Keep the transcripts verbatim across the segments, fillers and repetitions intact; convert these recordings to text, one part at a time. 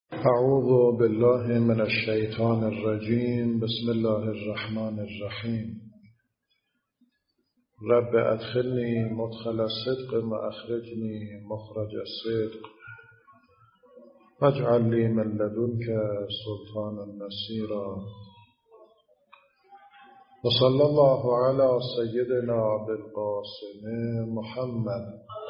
اعوذ بالله من الشیطان الرجیم. بسم الله الرحمن الرحیم. رب ادخلنی مدخل الصدق واخرجنی مخرج الصدق واجعل لی من لدنک سلطانا نصیرا. وصلی الله علی سیدنا بالقاسم محمد.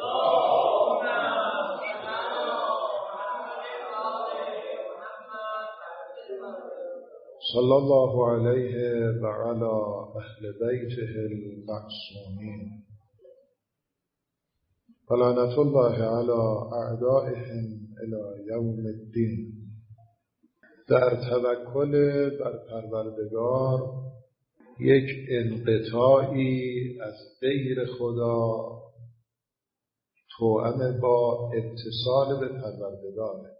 صلی الله علیه و علی اهل بیته المعصومین و لعنة الله علی اعدائهم الی یوم الدین. در توکل بر پروردگار یک انقطاعی از غیر خدا توأم با اتصال به پروردگاره.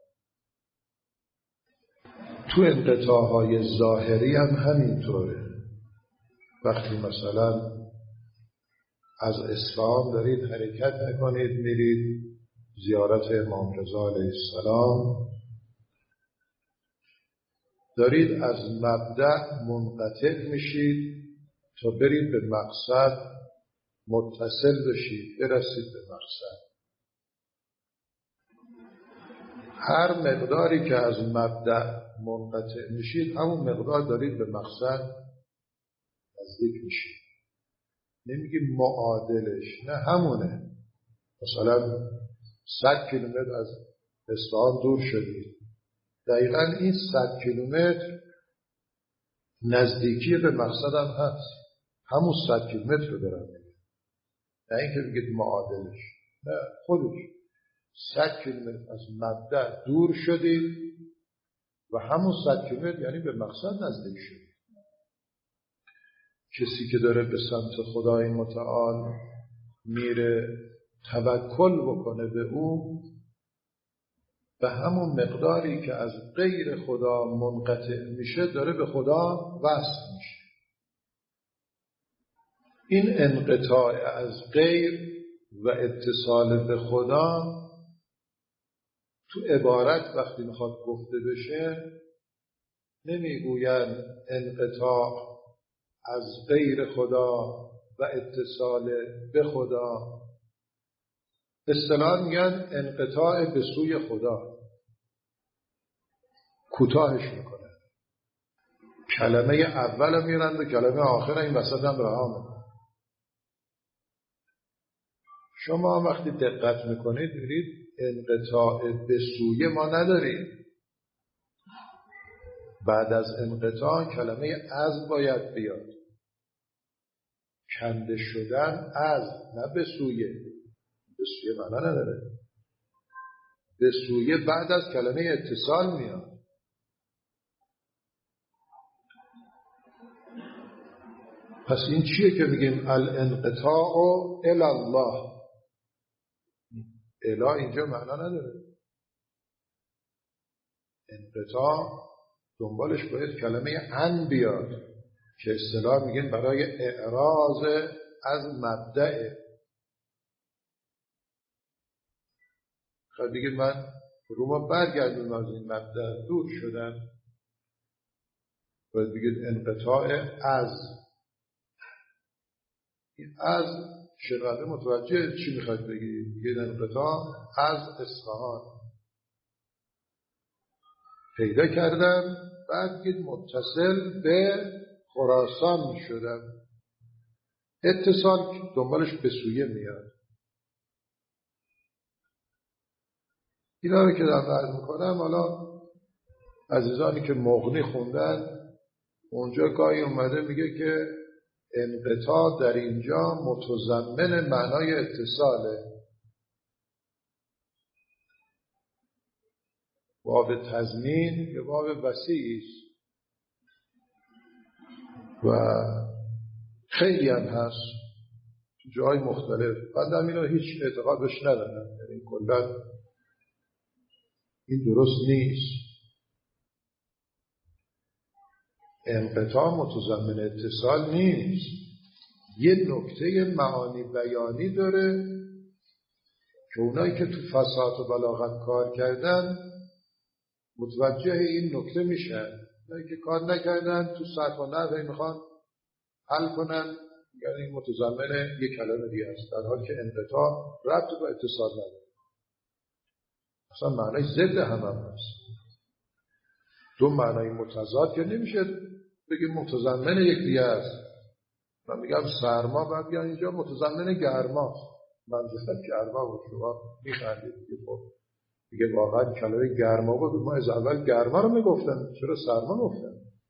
تو انقطاعهای ظاهری هم همینطوره. وقتی مثلا از اصفهان دارید حرکت میکنید میرید زیارت امام رضا علیه السلام، دارید از مبدأ منقطع میشید تا برید به مقصد متصل بشید، برسید به مقصد. هر مقداری که از مبدأ منقطع میشید همون مقدار دارید به مقصد نزدیک میشید. نمیگیم معادلش، نه همونه. مثلا صد کیلومتر از اصفهان دور شدید، دقیقاً این صد کیلومتر نزدیکی به مقصد هم هست، همون صد کیلومتر رو دارم میگم، نه اینکه بگید معادلش، نه خودش. صد کیلومتر از مبدأ دور شدید و همون صد کیلومتر یعنی به مقصد نزدیک شدید. کسی که داره به سمت خدای متعال میره توکل بکنه به او، به همون مقداری که از غیر خدا منقطع میشه داره به خدا وصل میشه. این انقطاع از غیر و اتصال به خدا تو عبارت وقتی میخواد گفته بشه نمیگوین انقطاع از غیر خدا و اتصال به خدا، اصطلاحاً میگن انقطاع به سوی خدا. کوتاهش میکنه، کلمه اول میرند و کلمه آخر این وسط هم رها میکنه. شما وقتی دقت میکنید میرید انقطاع به سوی ما ندارید. بعد از انقطاع کلمه از باید بیاد. کنده شدن از، نه به سوی. به سوی معنا نداره. به سوی بعد از کلمه اتصال میاد. پس این چیه که میگیم الانقطاع الی الله؟ الی اینجا معنا نداره. انقطاع دنبالش باید کلمه ان بیاد که اصطلاح میگن برای اعراض از مبدأ. خب بگید من روما برگردون از این مبدأ دور شدم، باید بگید انقطاع از. این از شنونده متوجه چی میخواد بگید؟ بگید انقطاع از اصفهان پیدا کردم، بعد بگید متصل به خراسان شدم. اتصال دنبالش به سویه میاد. اینا رو که دارم عرض میکنم، حالا عزیزانی که مغنی خوندن اونجا گاهی اومده میگه که انقطاع در اینجا متضمن معنای اتصاله. باب تضمین یه باب وسیعی است و خیلی هم هست جای مختلف. بندم اینو هیچ اعتقادش ندارم، یعنی کلاً این درست نیست. انقطاع متضمن اتصال نیست. یه نکته معانی بیانی داره که اونایی که تو فصاحت و بلاغت کار کردن متوجه این نکته میشن. اونایی که کار نکردن تو صرف و نحو میخوان حل کنن، یعنی متضمن یک کلمه دیگه است، در حالی که انقطاع ربط با اتصال نداره. اصلا معنای ضد هم هم هست. دو معنای متضاد که نمیشه بگیم متضمن یک دیگه است. من میگم سرما، بعد میگم اینجا متضمن گرماست. منظورم گرما بود، شما میخندید دیگه. واقعا کلمه گرما بود، ما از اول گرما رو میگفتن، چرا سرما گفتن؟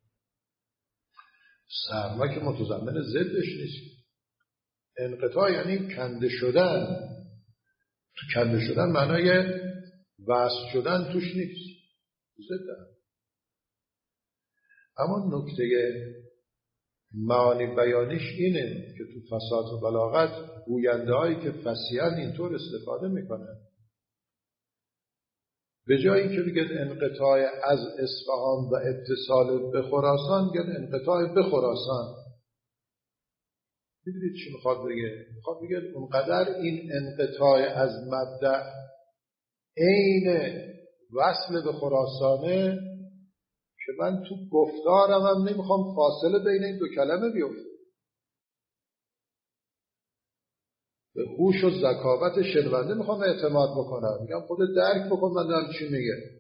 سرما که متضمن ضدش نیست. انقطاع یعنی کنده شدن. تو کنده شدن معنای وصل شدن توش نیست، ضد. اما نکته معانی بیانیش اینه که تو فصاحت و بلاغت گوینده هایی که فصیحن اینطور استفاده میکنن. به جای اینکه بگید انقطاع از اصفهان و اتصال به خراسان، بگید انقطاع به خراسان. میدونید چی میخواد بگه؟ میخواد بگه اونقدر این انقطاع از مبدأ عین وصل به خراسانه که من تو گفتارم هم نمیخوام فاصله بین این دو کلمه بیفته. به هوش و ذکاوت شنونده میخوام اعتماد بکنم، میگم خودت درک بکن من دارم چی میگه.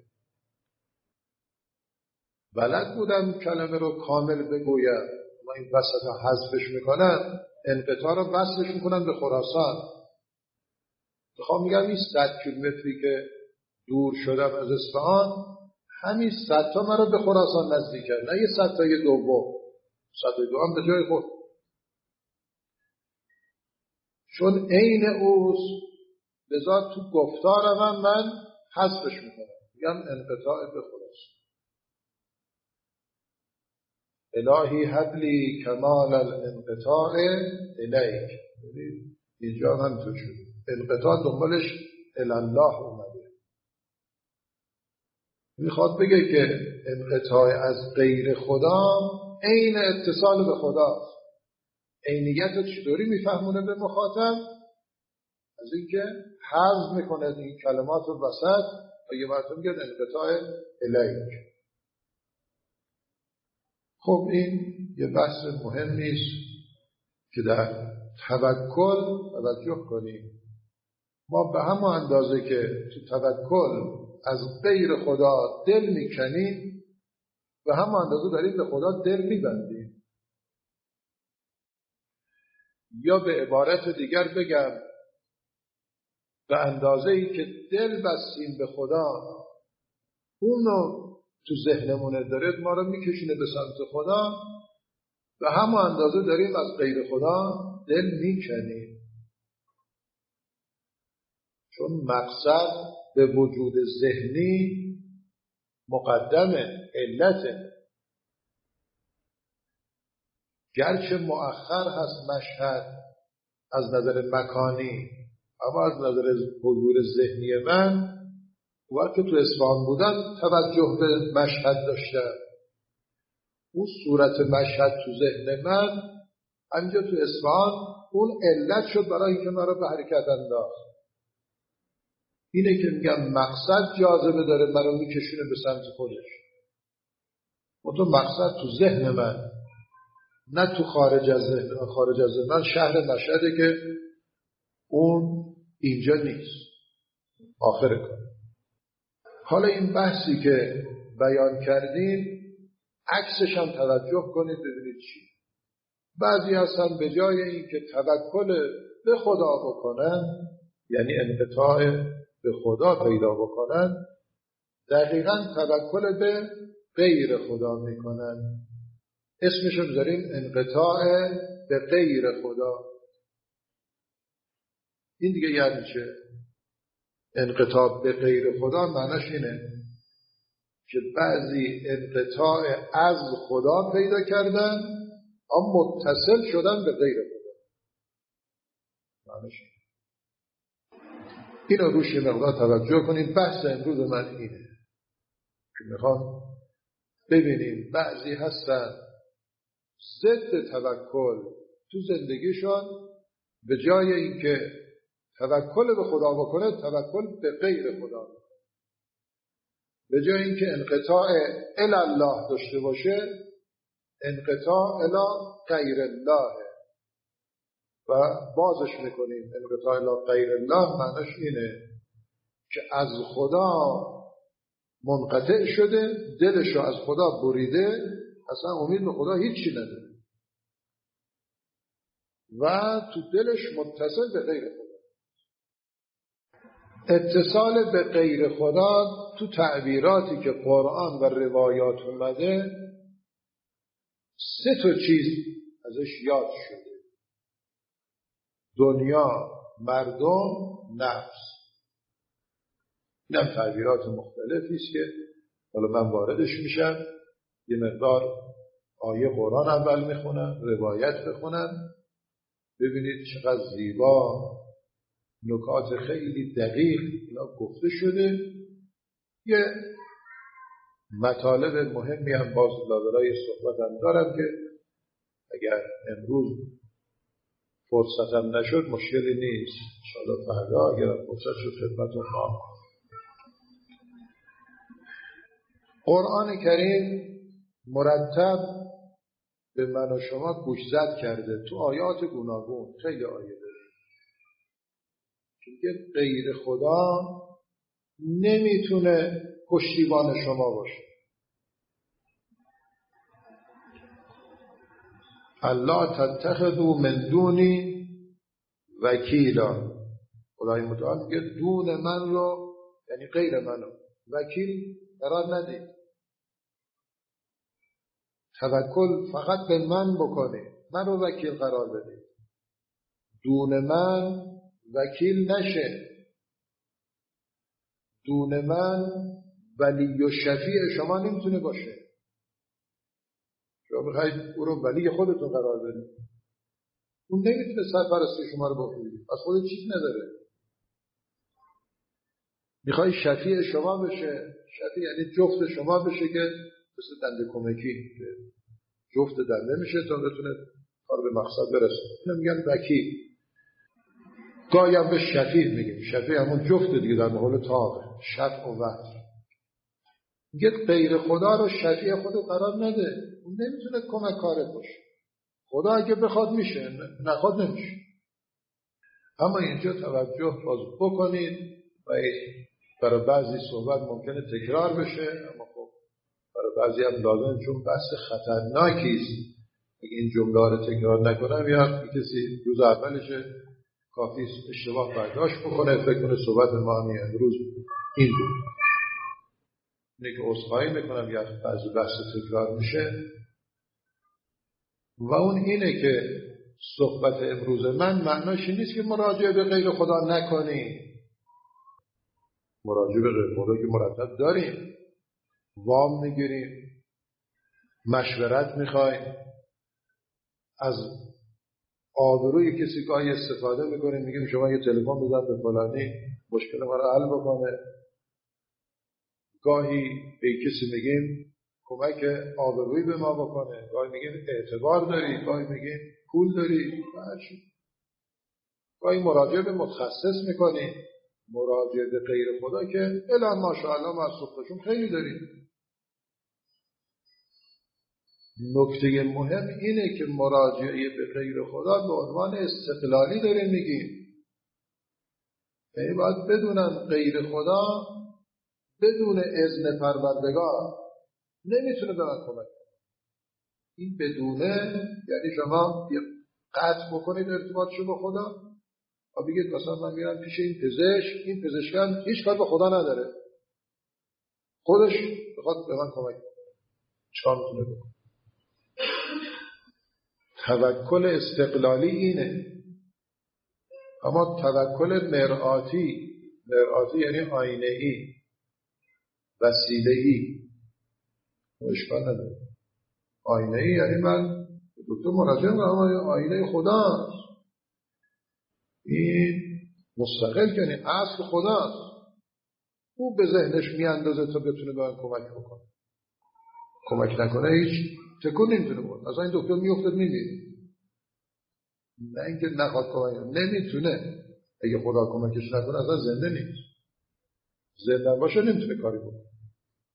بلد بودم کلمه رو کامل بگویم، ما این وسط ها حذفش میکنن، انقطاع رو وصلش میکنن به خراسان. میخوام میگم این صد کیلومتری که دور شدم از اصفهان، همین صد تا من رو به خراسان نزدیک کرد، نه یه صد تای دوم. صد تای دوم به جای خود، چون عین اوست، لذا تو گفتارم هم من حذفش میکنم، میگم انقطاع به خراسان. الهی حبلی کمال الانقطاع الیک. اینجا هم تو شد انقطاع دنبالش الالله اومده. میخواد بگه که انقطاع از غیر خدا عین اتصال به خداست. عینیت رو چطوری میفهمونه به مخاطب؟ از اینکه حذف میکنه این کلمات رو وسط و یه مرتبه میگه انقطاع الیک. خب این یه بحث مهم نیست که در توکل توجه کنیم. ما به همون اندازه که تو توکل از غیر خدا دل میکنیم، به همون اندازه داریم به خدا دل میبندیم. یا به عبارت دیگر بگم، به اندازه ای که دل بستیم به خدا، اونو تو ذهنمونه داره ما رو میکشونه به سمت خدا، به همون اندازه داریم از غیر خدا دل میکنیم. چون مقصد به وجود ذهنی مقدمه، علته. گرچه مؤخر هست مشهد از نظر مکانی، اما از نظر حضور ذهنی من وقتی تو اصفهان بودم توجه به مشهد داشتم. اون صورت مشهد تو ذهن من همینجا تو اصفهان اون علت شد برای اینکه من رو به حرکت انداخت. اینه که میگم مقصد جاذبه داره من رو میکشونه به سمت خودش. و تو مقصد تو ذهن من، نه تو خارج از ذهن. خارج از ذهن من شهر مشهده که اون اینجا نیست. آخر کار. حالا این بحثی که بیان کردیم عکسش هم توجه کنید ببینید چی. بعضی هستن به جای اینکه توکل به خدا بکنن، یعنی انقطاع به خدا پیدا بکنن، دقیقاً توکل به غیر خدا میکنن. اسمشو بذاریم انقطاع به غیر خدا. این دیگه یعنی چه؟ انقطاع به غیر خدا معناش اینه که بعضی انقطاع از خدا پیدا کردن اما متصل شدن به غیر خدا. معناش اینه. اینو روش یه مقدار توجه کنید. بحث امروز من اینه که میخوام ببینیم بعضی هستن ضد توکل تو زندگیشون، به جای اینکه توکل به خدا بکنه توکل به غیر خدا بکنه. به جای اینکه انقطاع الی الله داشته باشه، انقطاع الی غیر الله و بازش میکنیم. انقطاع الی غیر الله معناش اینه که از خدا منقطع شده، دلشو از خدا بریده، اصلا امید به خدا هیچی نداره و تو دلش متصل به غیر خدا. اتصال به غیر خدا تو تعبیراتی که قرآن و روایات اومده سه تا چیز ازش یاد شده: دنیا، مردم، نفس. این هم تعبیرات مختلفی است که حالا من واردش میشم، یه مقدار آیه قرآن اول میخونم، روایت بخونم، ببینید چقدر زیبا نکات خیلی دقیق اینا گفته شده. یه مطالب مهمی هم باز لابلای صحبتم دارم که اگر امروز فرصتم نشد مشکلی نیست، انشاءالله فردا اگر فرصت شد خدمتتون خواهم. قرآن کریم مرتب به من و شما گوشزد کرده تو آیات گوناگون، خیلی آیه داره که غیر خدا نمیتونه پشتیبان شما باشه. الله تتخذوا من دونی وکیلا. خدای متعال میگه دون من رو، یعنی غیر منو، وکیل قرار ندید. توکل فقط به من بکنید، من رو وکیل قرار بدید. دون من وکیل نشه. دون من ولی و شفیع شما نمیتونه باشه. شما بخواید او رو ولی خودتون قرار بدید، اون نمیتونه سرپرستی شما رو بکنید، از خود چیز نداره. میخوای شفیع شما بشه، شفیع یعنی جفت شما بشه که مثل دنده کمکی که جفت دنده میشه تا بتونه کار به مقصد برسه. اینو میگن وکیل. گاهی هم به شفیع میگیم. شفیع همون جفت دیگه در مقابل طاقه، شفع و وتر. میگه غیر خدا رو شفیع خود قرار نده، اون نمیتونه کمک کارت باشه. خدا اگه بخواد میشه، نخواد نمیشه. اما اینجا توجه باز بکنید و برای بعضی صحبت ممکنه تکرار بشه، اما خب برای بعضی هم لازم، چون بحث خطرناکی است. اگه این جمله رو تکرار نکنم یا کسی روز اولشه کافی اشتباه برداشت بکنه، فکر کنه صحبت ما همین امروز این بود. اینه که عذرخواهی میکنم یا بعضی بحث تکرار میشه و اون اینه که صحبت امروز من معناش نیست که مراجعه به غیر خدا نکنی. مراجعه به غیر خدا که مرتب داریم، وام میگیریم، مشورت میخوایم، از آبروی کسی گاهی استفاده میکنیم، میگیم شما یه تلفن بزن به فلانی مشکل ما رو حل بکنه. گاهی به کسی میگیم کمک آبرویی به ما بکنه، گاهی میگیم اعتبار داری، گاهی میگیم پول داری، گاهی مراجعه به متخصص میکنیم، مراجعه به غیر خدا که الان ماشاءالله ما از صحبتشون خیلی داریم. نکته مهم اینه که مراجعه به غیر خدا به عنوان استقلالی داریم میگیم. یعنی باید بدونن غیر خدا بدون اذن پروردگار نمیتونه به من کمک کنه. این بدونه یعنی شما قطع بکنید ارتباطشو با خدا و بگید مثلا من میرم پیش این پزشک، این پزشکم هیچ کار به خدا نداره، خودش بخواد به من کمک کنه، چیکار میتونه بکنه؟ توکل استقلالی اینه. اما توکل مرآتی، مرآتی یعنی آینه ای، وسیله ای، اشکال نداره. آینه ای یعنی من دکتر مراجعه میکنم، آینه خداست، این مستقل یعنی اصل خداست، او به ذهنش میاندازه تا بتونه به من کمک بکنه. کمک نکنه هیچ تکون نمیتونه بود. اصلا این دکتر میافتاد میمیره. نه اینکه نخواد کمک، نمیتونه. اگه خدا کمکش نکنه اصلا زنده نیست. زنده باشه نمیتونه کاری بکنه.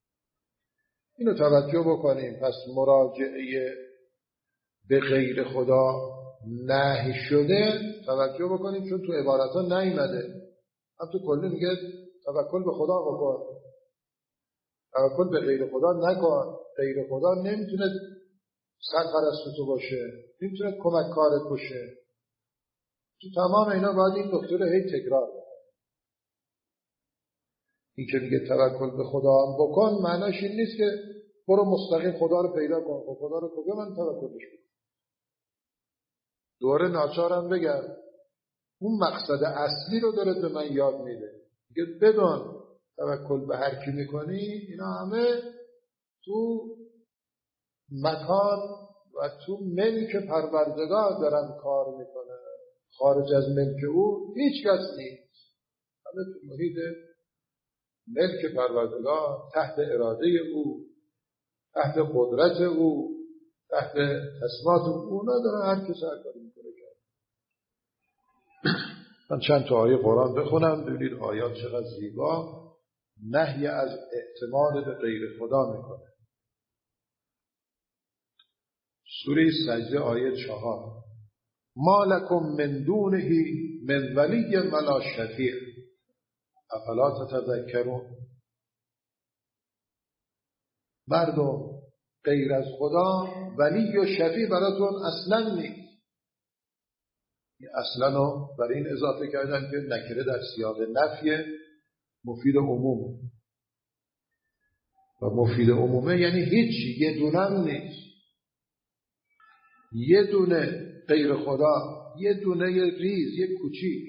اینو توجه بکنیم. پس مراجعه به غیر خدا نهی شده، توجه بکنیم، چون تو عبارت ها نیامده. هم تو کلی میگه توکل به خدا بکن، توکل به غیر خدا نکن. غیر خدا نمیتونه سرپرست تو باشه، نمیتونه کمک کارت باشه. تو تمام اینا باید این نکته رو هی تکرار بکنی. این که میگه توکل به خدا هم بکن، معناش این نیست که برو مستقیم خدا رو پیدا کن. خب خدا رو کجا من توکلش کنم؟ دوره ناچارم بگم اون مقصد اصلی رو داره به من یاد میده. میگه بدون توکل به هر کی میکنی، اینا همه تو مکان و تو ملک پروردگار دارن کار میکنن. خارج از ملک او هیچ کس نیست. همه تو محیط ملک پروردگار، تحت اراده او، تحت قدرت او، تحت تصمیمات او نداره. هر کس هر کاری میکنه. من چند تا آیه قرآن بخونم ببینید آیات چقدر زیبا نهی از اعتماد به غیر خدا میکنه. سوره سجده آیه چهار: ما لکم من دونه من ولی ولا شفیع افلا تتذکرون. مردم غیر از خدا ولی و شفیع براتون اصلا نیست. اصلا رو برای این اضافه کردن که نکره در سیاق نفی مفید عمومه و مفید عمومه یعنی هیچی، یه دونم نیست. یه دونه غیر خدا، یه دونه ریز، یه کوچیک،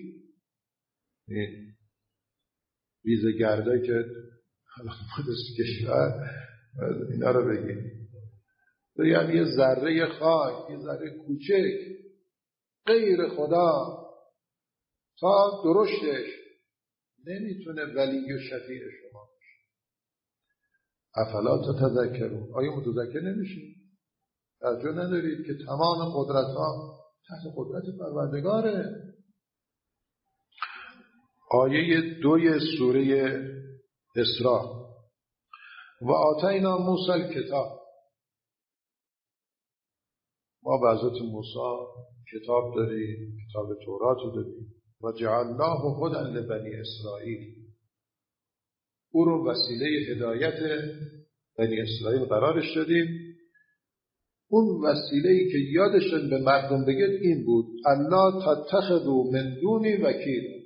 ریز گردایی که حالا مدرس کشور اینا رو بگیم، یعنی یه ذره خاک، یه ذره کوچک غیر خدا تا درشتش نمیتونه ولی و شفیع شما باشه. افلا تتذکرون. آیا متذکر نمیشید؟ توجه ندارید که تمام قدرت ها تحت قدرت پروردگاره. آیه دوی سوره اسراء: و آتینا موسی الکتاب. ما به حضرت موسی کتاب داریم، کتاب تورات رو داریم. و جعلناه هدی لبنی اسرائیل. او رو وسیله هدایت بنی اسرائیل قرارش دادیم. اون وسیله‌ای که یادشون به مردم بگید این بود: الا تتخذوا من دونی وکیل.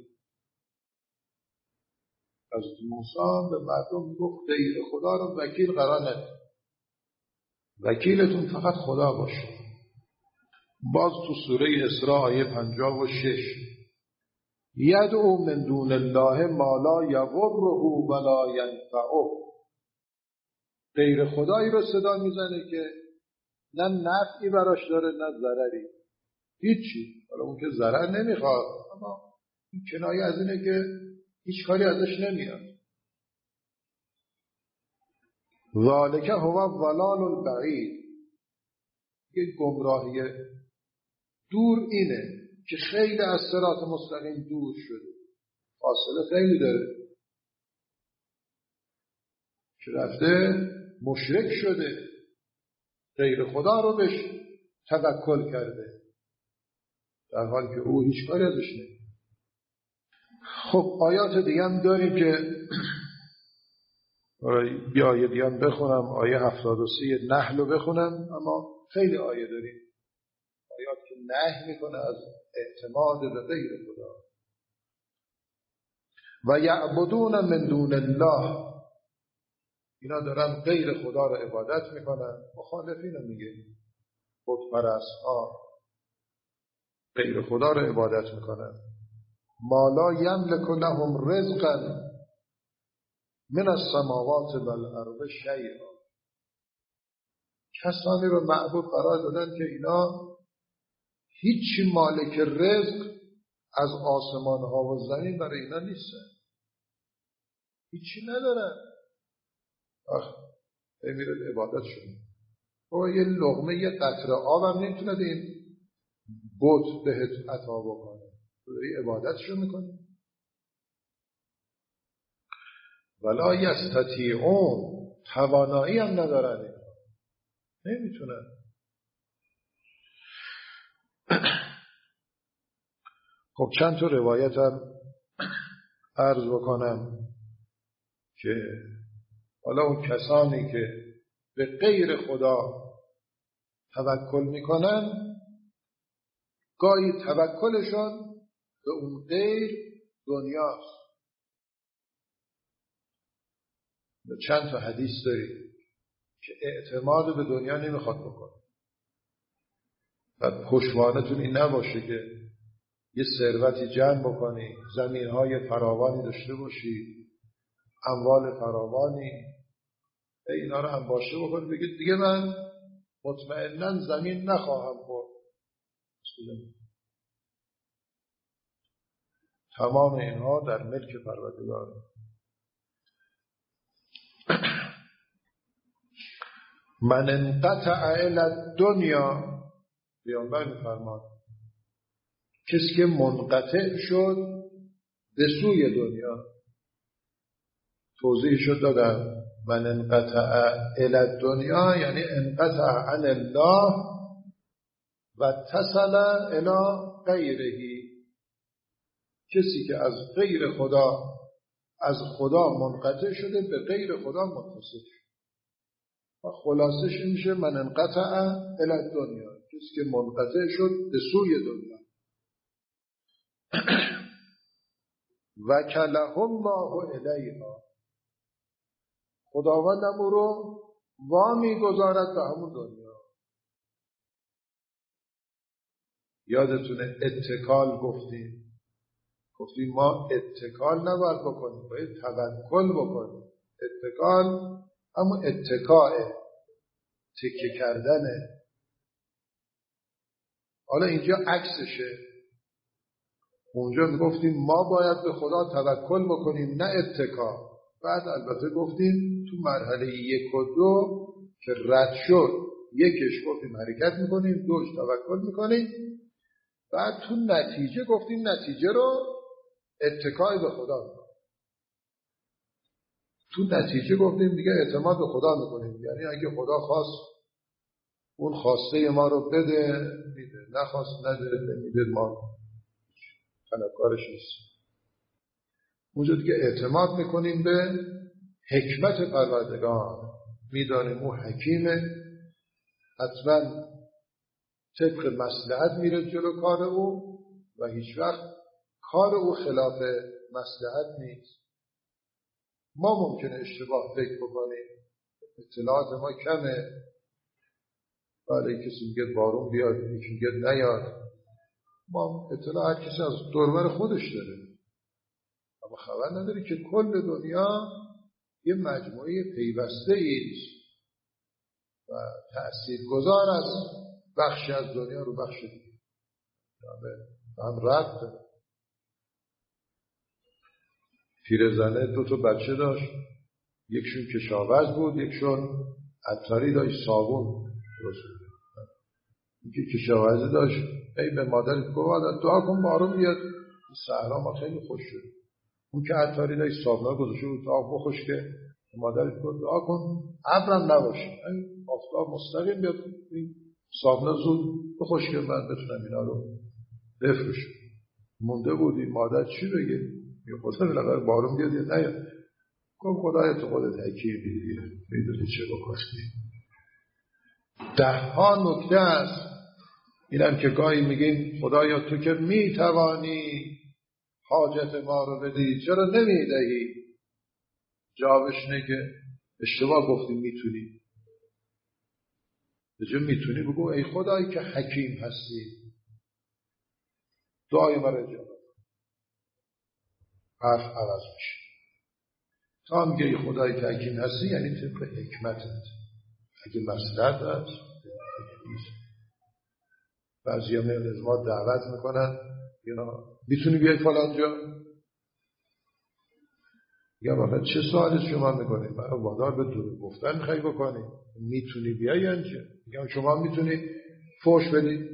حضرت موسی به مردم گفت غیر خدا رو وکیل قرار ندید، وکیلتون فقط خدا باشه. باز تو سوره اسراء آیه پنجاه و شش: یدعو من دون الله ما لا یضره ولا ینفعه. غیر خدایی رو صدا میزنه که نه نفعی براش داره نه ضرری، هیچی. حالا اون که ضرر نمیخواد، اما این کنایه از اینه که هیچ کاری ازش نمیاد. ذالک هو الضلال البعید. یک گمراهی دور اینه که خیلی از صراط مستقیم دور شده، فاصله خیلی داره، که رفته مشرک شده، غیر خدا رو بهش توکل کرده، در حالی که او هیچ کاری ازش نمیاد. خب آیات دیگه هم داریم که بیا آیه دیگه هم بخونم. آیه هفتاد و سه نحل رو بخونم، اما خیلی آیه داریم آیات که نهی میکنه از اعتماد به غیر خدا. و یعبدون من دون الله. اینا دارن غیر خدا رو عبادت میکنن. مخالفین رو میگه بت پرست ها غیر خدا رو عبادت میکنن. ما لا یملک لهم رزقا من السماوات والارض شیئا. کسانی رو معبود قرار دادن که اینا هیچی مالک رزق از آسمان ها و زمین برای اینا نیستن، هیچی ندارن. آخ امیرت عبادت شد. او یه لقمه یه قطره آب هم نمیتونه این بت بهت عطا بکنه، تو داری عبادتشو میکنی. ولا یستطیعون توانایی هم ندارن اینها، نمیتونن. خب چند تا روایت هم عرض بکنم که حالا اون کسانی که به غیر خدا توکل میکنن گاهی توکلشون به اون غیر دنیاست. چند تا حدیث داریم که اعتماد به دنیا نمیخواد بکنه. بعد پشتوانتون این نباشه که یه ثروتی جمع بکنی، زمینهای فراوانی داشته باشی، اموال فراوانی، اینا رو هم باشه بکنی بگید دیگه من مطمئناً زمین نخواهم خورد. تمام اینها در ملک پروردگار. من انقطع الی الدنیا، پیامبر می‌فرماد کسی که منقطع شد به سوی دنیا. توضیحشو دادم. من انقطع الی الدنیا یعنی انقطع عن الله و اتصل الی غیره. کسی که از غیر خدا از خدا منقطع شده به غیر خدا متصل شد. و خلاصش میشه من انقطع الی الدنیا، کسی که منقطع شد به سوی دنیا. وکله الله الیها، خداوندم او رو وامی گذارد به همون دنیا. یادتونه اتکال گفتیم گفتیم ما اتکال نباید بکنیم، باید توکل بکنیم. اتکال اما اتکاء تکیه کردنه. حالا اینجا عکسشه. اونجا میگفتیم ما باید به خدا توکل بکنیم نه اتکا. بعد البته گفتیم تو مرحله یک و دو که رد شد، یکش گفتیم حرکت میکنیم، دوش توکل میکنیم. بعد تو نتیجه گفتیم نتیجه رو اتکای به خدا میکنیم. تو نتیجه گفتیم دیگه اعتماد به خدا میکنیم، یعنی اگه خدا خواست اون خواسته ما رو بده میده، نخواست نده نمیده، ما طلبکارش نیست. اونجا دیگه اعتماد میکنیم به حکمت پروردگار، میدانیم او حکیمه، حتما طبق مصلحت میره جلو کار او و هیچ وقت کار او خلاف مصلحت نیست. ما ممکنه اشتباه فکر بکنیم، اطلاعات ما کمه، ولی کسی میگه بارون بیاد، یکی میگه نیاد. ما اطلاع هر کسی از دوربر خودش داره، اما خبر نداری که کل دنیا یه مجموعه پیوسته ایست و تأثیرگذار است. بخشی از دنیا رو بخش دیگه هم رد داره. پیرزنه دو تا بچه داشت، یکشون کشاورز بود، یکشون عطاری داشت، صابون درست بود. یکی کشاورزی داشت، ای به مادرت گفت دعا کن بارون بیاد، صحرا ما خیلی خوش شد. اون که عطاری داشت صابونا گذاشته بود آب بخوش که مادرت گفت دعا کن ابرم نباشه، آفتاب مستقیم بیاد صابونا زود بخوش که من بتونم اینا رو بفروشم. مونده بودی مادر چی بگه؟ یه خدا بالاخره بارون بیاد یا نیاد. گفت خدای تو خودت حکیمی دیگه، میدونی چه بکنی. ده ها نکته است. اینم که گاهی میگیم خدایا تو که میتوانی حاجت ما رو بدی چرا نمیدهی؟ جوابش اینه که اشتباه گفتیم میتونی. به جای میتونی بگو ای خدایی که حکیم هستی دعای من اجابت. حرف عوض میشه. تا میگه ای خدایی که حکیم هستی یعنی طبق حکمتت. اگه مصلحت هست بعضی هم از ما دعوت میکنن میتونی بیای فلان جا؟ میگم آقا چه سوالی شما میکنید؟ من وادار به دروغ گفتن میخوای بکنی؟ میتونی بیای اینجا؟ میگم شما میتونی فوش بدی؟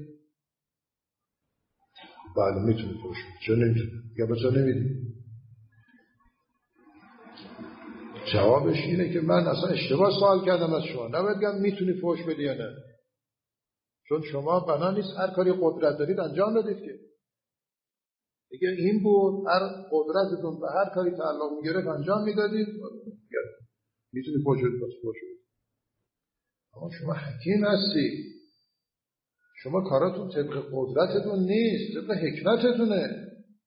بله میتونی فوش بدی. چرا نمیتونی؟ میگم چرا نمیدی؟ جوابش اینه که من اصلا اشتباه سوال کردم از شما، نباید بگم میتونی فحش بدی یا نه، چون شما بنا نیست هر کاری قدرت دارید انجام بدید که. دیگه این بود هر قدرتتون به هر کاری تعلق میگرفت انجام میدادید، میتونی فحش بدید پس فحش بدید. اما شما حکیم هستی، شما کاراتون طبق قدرتتون نیست، طبق حکمتتونه.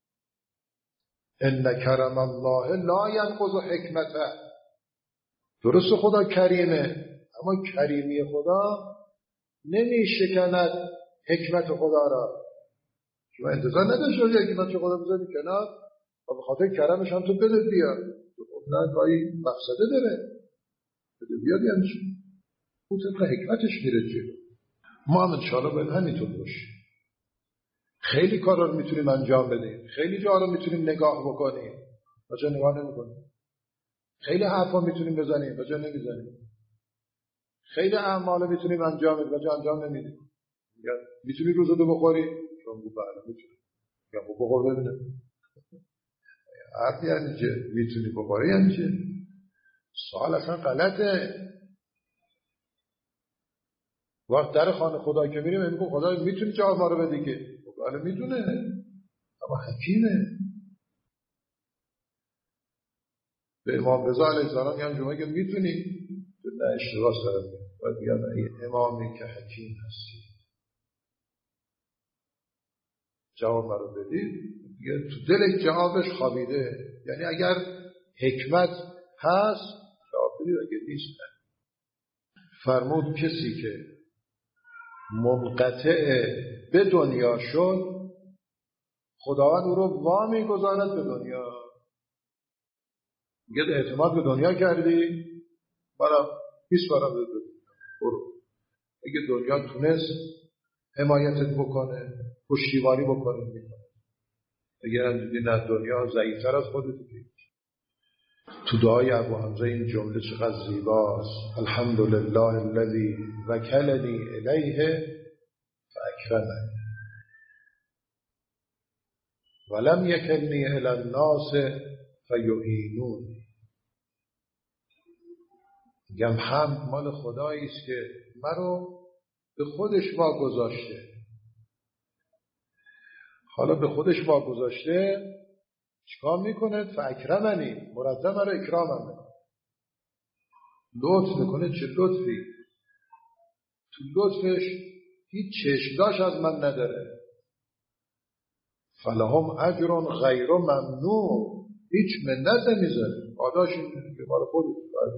ان کرم الله لا ینقض حکمته. درست خدا کریمه، اما کریمی خدا نمی شکند حکمت خدا را. شما انتظار نداشته باشید که من چه خدا بذاری کنار و به خاطر کرمش هم تو بده بیاد. نه گاهی مقصده داره، بده بیاد یعنی چی؟ او طبق حکمتش میره جلو. ما هم انشاءالله باید همینطور باشیم. خیلی کارا رو میتونیم انجام بدیم، خیلی جا رو میتونیم نگاه بکنیم، بجا نگاه نمیکنیم. خیلی حرفا میتونیم بزنیم، بجا نمیزنیم. خیلی اعمال میتونیم انجام بدیم، بجا انجام نمیدیم. میتونی روزه دو بخوری؟ چون بو بله میتونی. یا بو بخور ببینم. حرف یعنی چه؟ میتونی بخوری یعنی چه؟ سوال اصلا غلطه. وقت در خانه خدا که میریم میگم خدا میتونی جواب ما رو بدی که؟ بله میتونه، اما حکیمه. به امام رضا علیه السلام میگن شما که میتونی، نه اشتباه سرم باید میگن ای امامی که حکیم هستی جواب ما رو بدید. تو دل جوابش خوابیده، یعنی اگر حکمت هست جواب بدید، اگر نیست نه. فرمود کسی که منقطع به دنیا شد خداوند او رو وامی گذارد به دنیا. میگه اعتماد به دنیا کردی برا بیست بارم به دنیا برو. اگه دنیا تونست حمایتت بکنه پشتیبانی بکنه میکنه، اگر هم دیدی نه دنیا ضعیفتر از خودت که. تو دعای ابو حمزه این جمله چقدر زیباست. الحمدلله الذی وکلنی الیه فاکرمنی ولم یکلنی الی الناس فیهینونی. میگم حمد مال خدایی است که مرا به خودش واگذاشته. حالا به خودش واگذاشته چیکار میکنه؟ فاکرمنی، مرتب مرا اکرامم میکنه، لطف میکنه. چه لطفی؟ تو لطفش هیچ چشمداش از من نداره. فلهم اجر غیر ممنون، هیچ منت نمیذاره. پاداش این که مال خود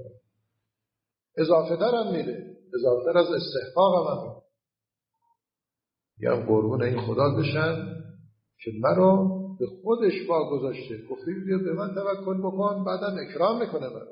اضافه تر هم میده، اضافه تر از استحقاق هم میده. یعنی قربون این خدا بشن که مرا به خودش واگذاشته. گفته بیا به من توکل بکن، بعدم اکرام میکنه مرا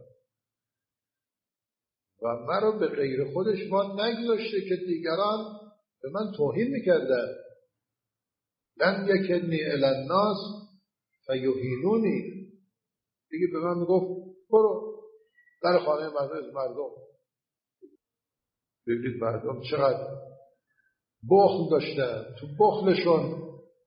و مرا به غیر خودش وا نگذاشته که دیگران به من توهین میکردن. لم یکلنی الی الناس فیهینونی. دیگه به من میگفت برو در خانه مردم مردم. ببینید مردم چقدر بخل داشتن، تو بخلشون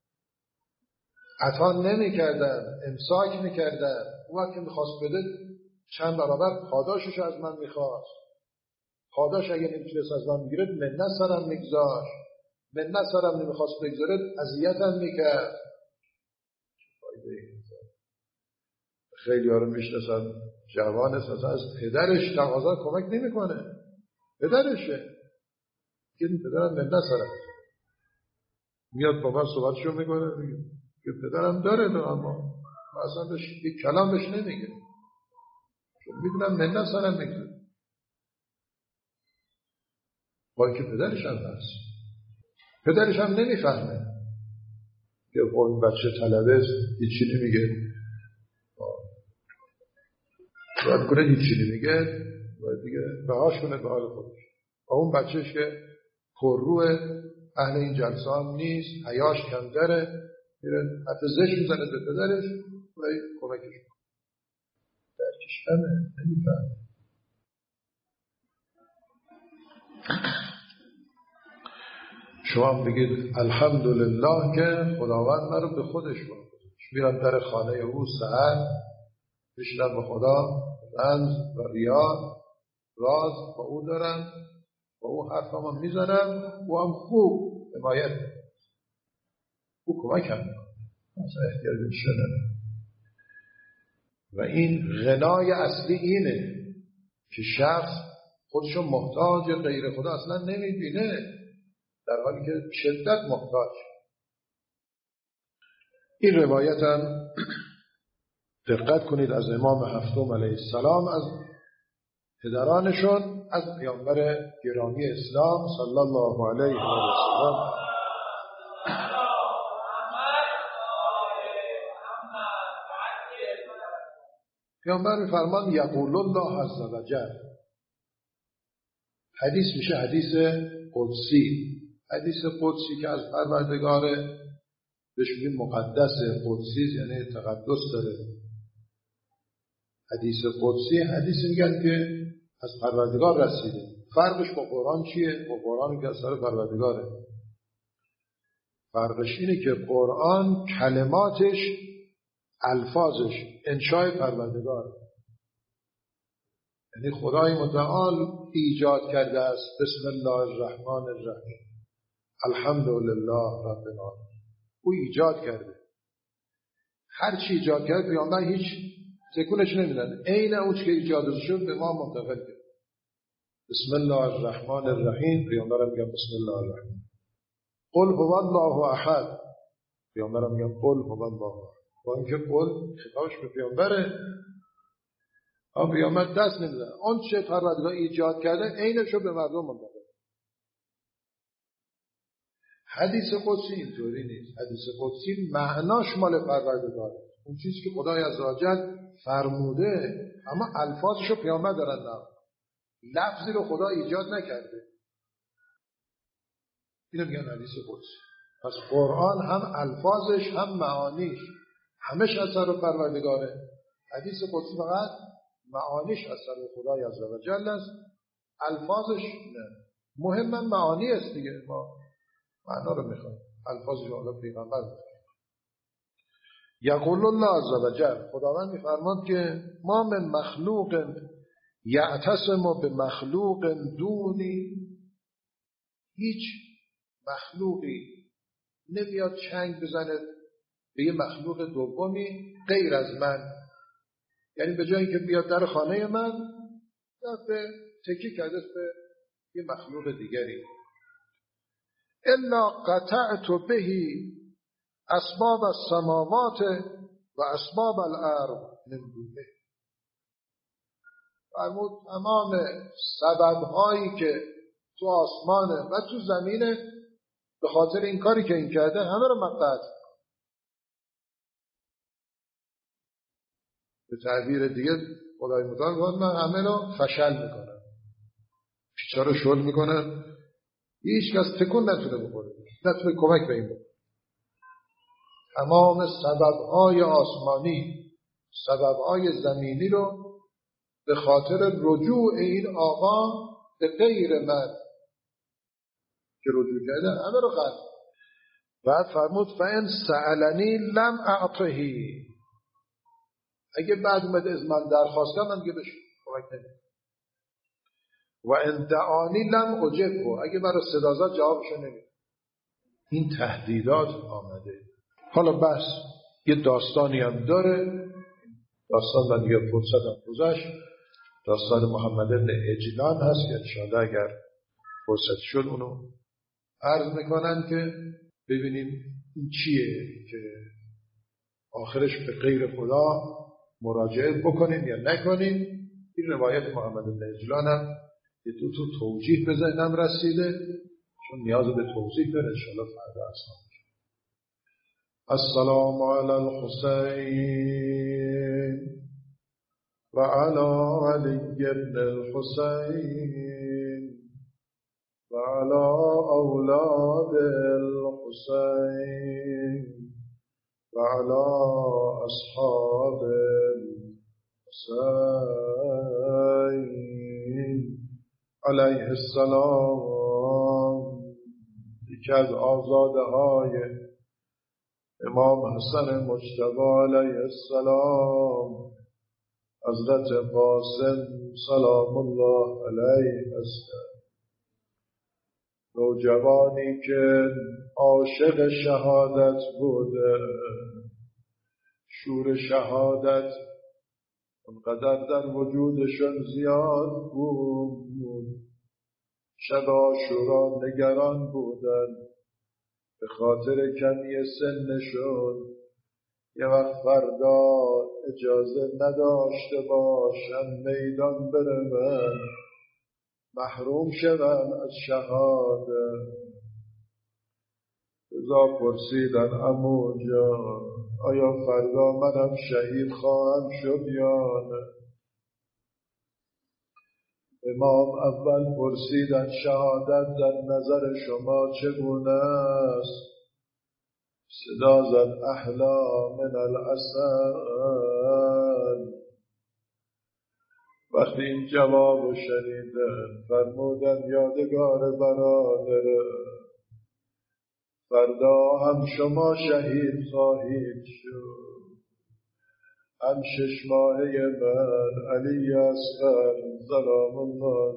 عطا نمی کردن، امساک می کردن. اون وقت که میخواست بده چند برابر پاداشش از من میخواست. پاداش اگه نمیتونست از من بگیرد منت سرم میگذاشت، منت سرم نمیخواست بگذارد اذیتم میکرد. خیلی ها رو میشناسن جوان است از پدرش تقاضا کمک نمیکنه، پدرشه که این پدرم منت سرم میاد با من صحبتشو میکنه میگه که پدرم داره داره اما اصلا بهش یک کلام بهش نمیگه چون میدونم منت سرم میگه با که پدرش هم هست. پدرش هم نمیفهمه که اون بچه طلبه است هیچی نمیگه، باید کنه هیچی نمیگه، باید دیگه بهاش کنه به حال خودش. و اون بچهش که پر روه اهل این جلسه هم نیست، حیاش کم داره، میره حتی زش میزنه به پدرش و کمکش کنه. درکش کمه، نمیفهمه. شما هم بگید الحمدلله که خداوند من رو به خودش بود. میرم در خانه او سحر میشنم به خدا رمز و ریا راز با او دارم، با او حرفامو میزنم، او هم خوب حمایت میکنه، او کمک هم میکنه، مثلا احتیاج شده. و این غنای اصلی اینه که شخص خودشو محتاج غیر خدا اصلا نمیبینه، در حالی که شدت محتاج. این روایت هم دقت کنید از امام هفتم علیه السلام، از پدرانشون، از پیامبر گرامی اسلام صلی الله علیه و سلم. پیامبر می‌فرمان یقول الله عز و جل، حدیث میشه حدیث قدسی. حدیث قدسی که از پروردگار بهش میگیم مقدس، قدسی یعنی تقدس داره. حدیث قدسی حدیثی میگن که از پروردگار رسیده. فرقش با قرآن چیه؟ با قرآن که از سر پروردگاره. فرقش اینه که قرآن کلماتش، الفاظش انشای پروردگاره، یعنی خدای متعال ایجاد کرده است. بسم الله الرحمن الرحیم، الحمدلله رب العالمین. او ایجاد کرده، هر چی ایجاد کرد پیامبر هیچ تکونش نمیدن، عین اون چی که ایجاد شد به ما منتقل کرد. بسم الله الرحمن الرحیم، پیامبر میگه بسم الله الرحمن. قل هو الله احد، پیامبر میگه قل هو الله احد. با اینکه قل خطابش به پیامبره، اما پیامبر دست نمیزنه، اون چه پروردگار ایجاد کرده عینشو به مردم منتقل. حدیث قدسی اینطوری نیست. حدیث قدسی معناش مال پروردگاره، اون چیزی که خدای عزوجل فرموده، اما الفاظشو پیامبر دارن نقل. لفظی رو خدا ایجاد نکرده. اینو میگن حدیث قدسی. پس قرآن هم الفاظش هم معانیش همش اثر پروردگاره. حدیث قدسی فقط معانیش اثر خدای عزوجل است، الفاظش نه. مهم معانی است دیگه، ما معنا رو میخوایم، الفاظش رو پیغمبر میخوایم. یقول الله عزوجل، خداوند میفرماد که ما من مخلوق یعتصم به مخلوق دونی، هیچ مخلوقی نمیاد چنگ بزنه به یه مخلوق دومی غیر از من. یعنی به جایی که بیاد در خانه من، دفعه تکی کرده به یه مخلوق دیگری. الا قطعت بهی اسباب السماوات و اسباب الارض من دونه. فرمود تمام سبب‌هایی که تو آسمانه و تو زمینه به خاطر این کاری که این کرده همه رو من قطع. به تعبیر دیگه خدای متعال گفت من همه رو فشل میکنم، پیچا رو شل میکنم، هیچ کس تکون نتونه بکنه، نتونه کمک به این بکنه. تمام سبب‌های آسمانی، سبب‌های زمینی رو به خاطر رجوع این آقا به غیر من که رجوع کرده همه رو قطع. بعد فرمود فإن سألنی لم اعطهی، اگه بعد اومده از من درخواست کنم من دیگه بهش کمک نمی‌کنم. و ان دعانی لم اجبه، اگه برای صدا زد جوابشو نمیدم. این تهدیدات آمده. حالا بس یه داستانی هم داره، داستان من دیگه فرصتم گذشت، داستان محمد بن عجلان هست که انشاءالله اگر فرصت شد اونو عرض میکنن که ببینیم این چیه که آخرش به غیر خدا مراجعه بکنیم یا نکنیم. این روایت محمد بن عجلان هم یه دو تو توجیه به ذهنم رسیده، چون نیاز به توضیح داره، انشاءالله فردا اصلا. السلام علی الحسین و علی علی ابن الحسین و علی اولاد الحسین و علی اصحاب الحسین علیه السلام. یکی از آزاده های امام حسن مجتبی علیه السلام حضرت قاسم سلام الله علیه هستند. نوجوانی که عاشق شهادت بوده، شور شهادت اونقدر در وجودشون زیاد بود، شب عاشورا نگران بودن به خاطر کمی سنشون یه وقت فردا اجازه نداشته باشن میدان برون، محروم شدن از شهادت. رضا پرسیدن عمو جان آیا فردا منم شهید خواهم شد یا نه؟ امام اول پرسیدن شهادت در نظر شما چگونه است؟ صدا زد احلا من العسل. وقتی این جواب شنیدن فرمودن یادگار برادر، فردا هم شما شهید خواهید شد. هم شش ماهه من علی اصغر سلام الله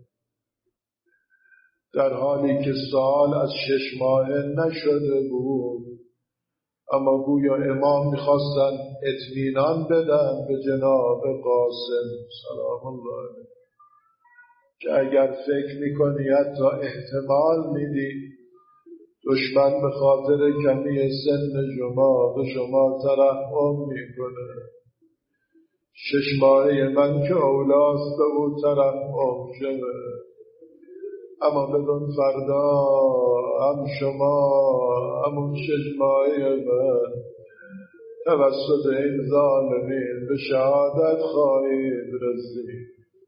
در حالی که سال از شش ماهه نشده بود، اما گویا امام میخواستن اطمینان بدن به جناب قاسم سلام الله علیه که اگر فکر میکنی حتی احتمال میدی دشمن به خاطر کمی سن شما به شما ترحم میکنه، شش ماهه من که اولاست به او ترحم شده، اما بدون فردا هم شما همون شش ماهه من توسط این ظالمین به شهادت خواهید رسید.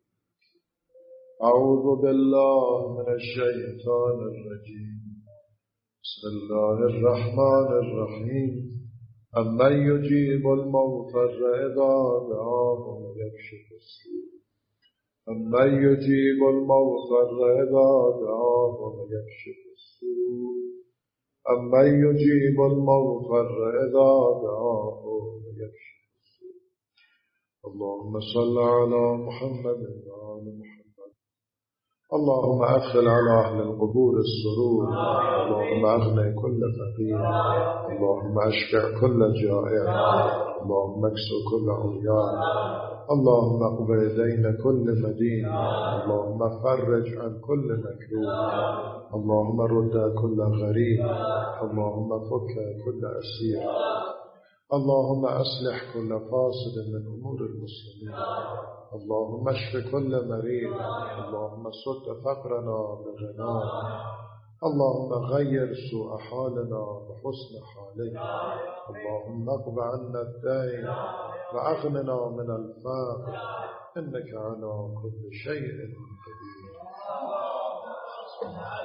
اعوذ بالله من الشیطان الرجیم. بسم الله الرحمن الرحیم. امن یجیب المضطر اذا دعاه ویکشف السوء امن یجیب المضطر اذا دعاه ویکشف السوء امن یجیب المضطر اذا دعاه ویکشف السوء. اللهم صل على محمد وآل محمد. اللهم أدخل على أهل القبور السرور. اللهم أغني كل فقير. اللهم أشبع كل جائع. اللهم اكسو كل عريان. اللهم اقض دين كل مدين. اللهم فرج عن كل مكروه. اللهم رد كل غريب. اللهم فك كل أسير. اللهم أصلح كل فاسد من أمور المسلمين. اللهم اشف كل مريض. اللهم سد فقرنا بغناك. اللهم غير سوء حالنا بحسن حالك. اللهم اقض عنا الدين وأغننا من الفقر إنك على كل شيء قدير.